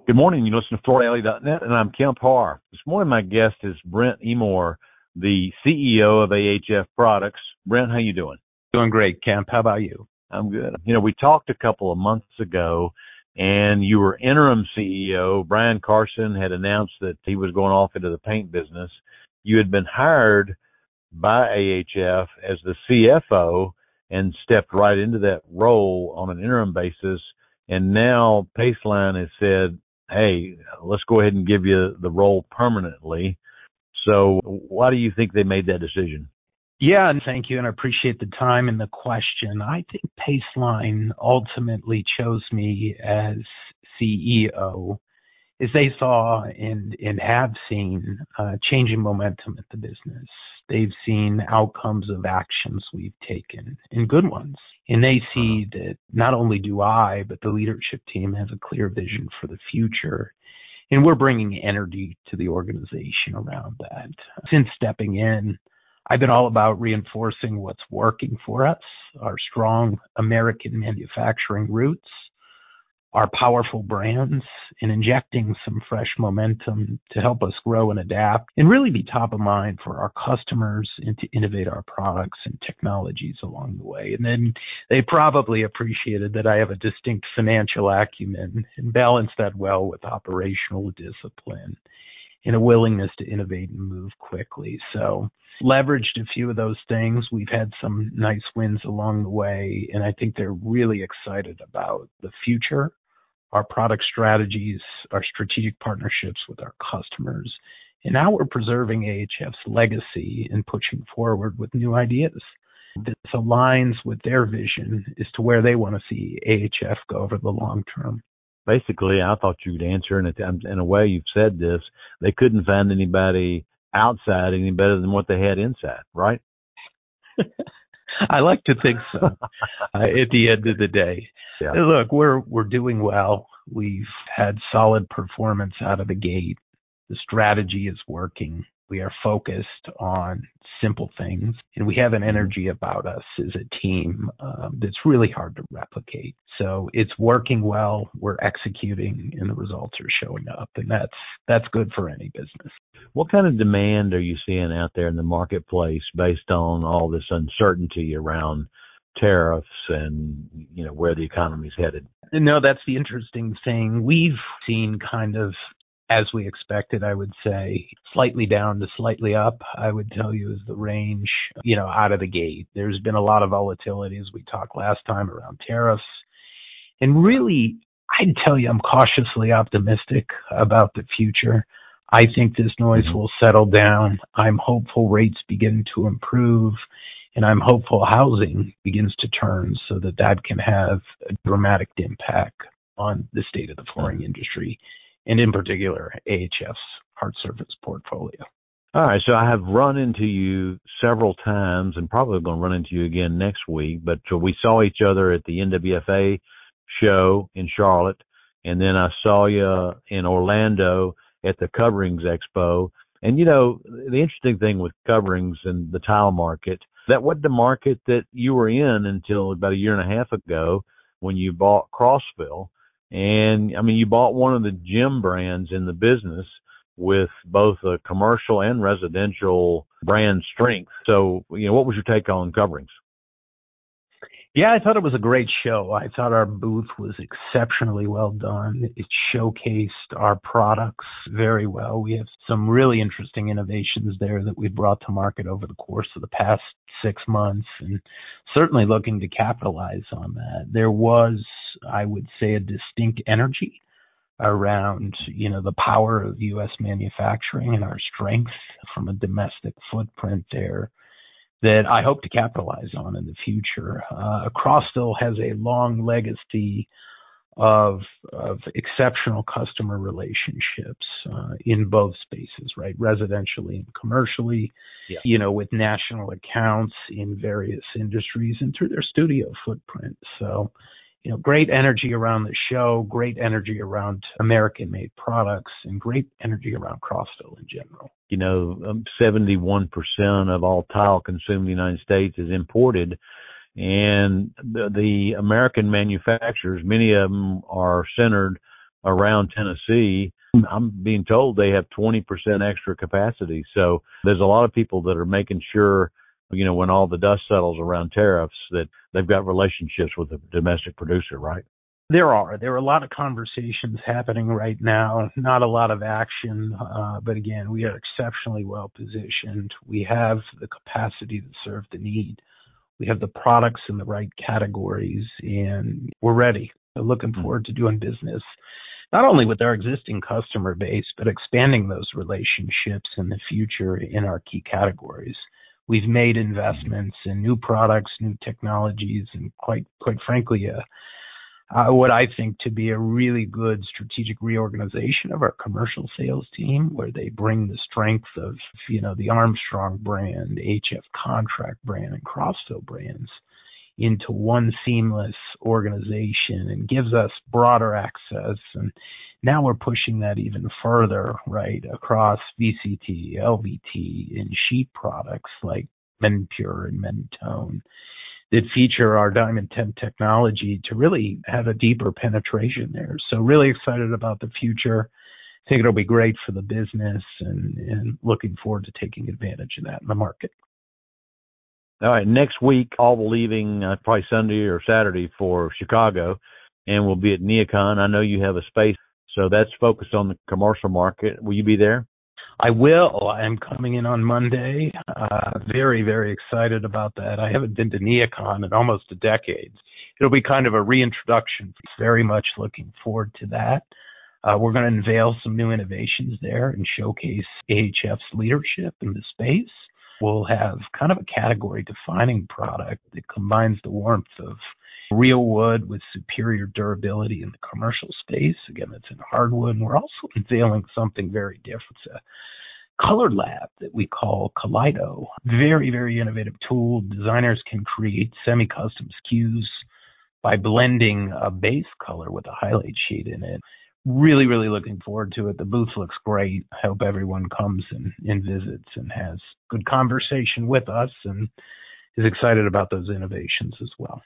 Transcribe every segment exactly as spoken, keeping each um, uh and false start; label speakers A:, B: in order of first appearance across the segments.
A: Good morning. You listen to Florida Alley dot net, and I'm Kemp Harr. This morning, my guest is Brent Emore, the C E O of A H F Products. Brent, how you doing?
B: Doing great, Kemp. How about you?
A: I'm good. You know, we talked a couple of months ago, and you were interim C E O. Brian Carson had announced that he was going off into the paint business. You had been hired by A H F as the C F O and stepped right into that role on an interim basis. And now Paceline has said, hey, let's go ahead and give you the role permanently. So why do you think they made that decision?
B: Yeah, and thank you, and I appreciate the time and the question. I think Paceline ultimately chose me as C E O as they saw and, and have seen uh, changing momentum at the business. They've seen outcomes of actions we've taken, and good ones. And they see that not only do I, but the leadership team has a clear vision for the future. And we're bringing energy to the organization around that. Since stepping in, I've been all about reinforcing what's working for us, our strong American manufacturing roots, our powerful brands, and injecting some fresh momentum to help us grow and adapt and really be top of mind for our customers and to innovate our products and technologies along the way. And then they probably appreciated that I have a distinct financial acumen and balance that well with operational discipline and a willingness to innovate and move quickly. So leveraged a few of those things. We've had some nice wins along the way, and I think they're really excited about the future, our product strategies, our strategic partnerships with our customers. And now we're preserving A H F's legacy and pushing forward with new ideas. This aligns with their vision as to where they want to see A H F go over the long term.
A: Basically, I thought you'd answer, and in a way you've said this, they couldn't find anybody outside any better than what they had inside, right?
B: I like to think so. uh, at the end of the day, yeah. Look, we're we're doing well. We've had solid performance out of the gate. The strategy is working. We are focused on simple things, and we have an energy about us as a team um, that's really hard to replicate. So it's working well. We're executing, and the results are showing up, and that's that's good for any business.
A: What kind of demand are you seeing out there in the marketplace based on all this uncertainty around tariffs and, you know, where the economy's headed?
B: No, that's the interesting thing. We've seen kind of, as we expected, I would say, slightly down to slightly up, I would tell you is the range, you know, out of the gate. There's been a lot of volatility, as we talked last time, around tariffs. And really, I'd tell you I'm cautiously optimistic about the future. I think this noise will settle down. I'm hopeful rates begin to improve, and I'm hopeful housing begins to turn so that that can have a dramatic impact on the state of the flooring industry, and in particular, A H F's hard surface portfolio.
A: All right, so I have run into you several times and probably going to run into you again next week, but we saw each other at the N W F A show in Charlotte, and then I saw you in Orlando at the Coverings Expo. And, you know, the interesting thing with coverings and the tile market, that wasn't the market that you were in until about a year and a half ago when you bought Crossville. And, I mean, you bought one of the gem brands in the business with both a commercial and residential brand strength. So, you know, what was your take on coverings?
B: Yeah, I thought it was a great show. I thought our booth was exceptionally well done. It showcased our products very well. We have some really interesting innovations there that we've brought to market over the course of the past six months, and certainly looking to capitalize on that. There was, I would say, a distinct energy around, you know, the power of U S manufacturing and our strength from a domestic footprint there that I hope to capitalize on in the future. Uh, Crossville has a long legacy of of exceptional customer relationships uh, in both spaces, right? Residentially and commercially, yeah. you know, with national accounts in various industries and through their studio footprint. So, you know, great energy around the show, great energy around American-made products, and great energy around Crossville in general.
A: You know, um, seventy-one percent of all tile consumed in the United States is imported. And the, the American manufacturers, many of them are centered around Tennessee. I'm being told they have twenty percent extra capacity. So there's a lot of people that are making sure, you know, when all the dust settles around tariffs, that they've got relationships with the domestic producer, right?
B: There are. There are a lot of conversations happening right now, not a lot of action. Uh, but again, we are exceptionally well positioned. We have the capacity to serve the need. We have the products in the right categories, and we're ready. We're looking forward to doing business, not only with our existing customer base, but expanding those relationships in the future in our key categories. We've made investments in new products, new technologies, and quite, quite frankly, uh, uh, what I think to be a really good strategic reorganization of our commercial sales team, where they bring the strength of, you know, the Armstrong brand, H F Contract brand, and Crossfill brands into one seamless organization and gives us broader access. And now we're pushing that even further, right, across V C T, L V T, and sheet products like MenPure and Mentone that feature our Diamond Temp technology to really have a deeper penetration there. So really excited about the future. I think it'll be great for the business, and, and looking forward to taking advantage of that in the market.
A: All right, next week, all leaving uh, probably Sunday or Saturday for Chicago, and we'll be at NeoCon. I know you have a space, so that's focused on the commercial market. Will you be there?
B: I will. I'm coming in on Monday. Uh, very, very excited about that. I haven't been to NeoCon in almost a decade. It'll be kind of a reintroduction. Very much looking forward to that. Uh, we're going to unveil some new innovations there and showcase A H F's leadership in the space. We'll have kind of a category-defining product that combines the warmth of real wood with superior durability in the commercial space. Again, it's in hardwood. And we're also unveiling something very different. It's a color lab that we call Kaleido. Very, very innovative tool. Designers can create semi-custom S K Us by blending a base color with a highlight shade in it. Really, really looking forward to it. The booth looks great. I hope everyone comes and, and visits and has good conversation with us and is excited about those innovations as well.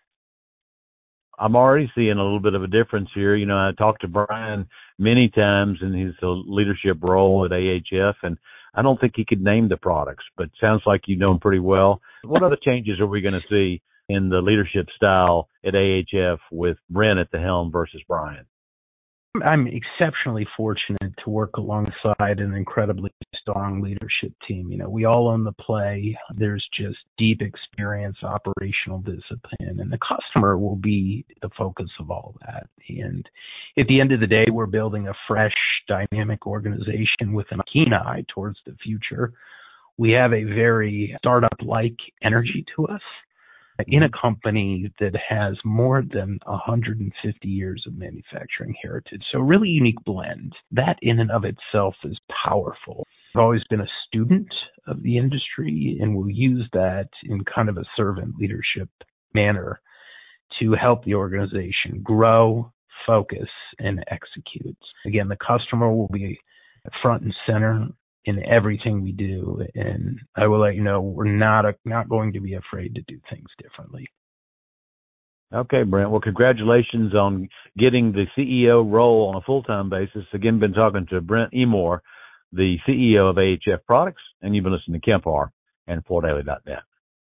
A: I'm already seeing a little bit of a difference here. You know, I talked to Brian many times in his leadership role at A H F, and I don't think he could name the products, but sounds like you know him pretty well. What other changes are we going to see in the leadership style at A H F with Brent at the helm versus Brian?
B: I'm exceptionally fortunate to work alongside an incredibly strong leadership team. You know, we all own the play. There's just deep experience, operational discipline, and the customer will be the focus of all that. And at the end of the day, we're building a fresh, dynamic organization with a keen eye towards the future. We have a very startup-like energy to us in a company that has more than one hundred fifty years of manufacturing heritage. So a really unique blend. That in and of itself is powerful. I've always been a student of the industry and will use that in kind of a servant leadership manner to help the organization grow, focus, and execute. Again, the customer will be front and center in everything we do, and I will let you know we're not a, not going to be afraid to do things differently.
A: Okay, Brent. Well, congratulations on getting the C E O role on a full-time basis. Again, been talking to Brent Emore, the C E O of A H F Products, and you've been listening to Kemp Harr and Florida Daily dot net.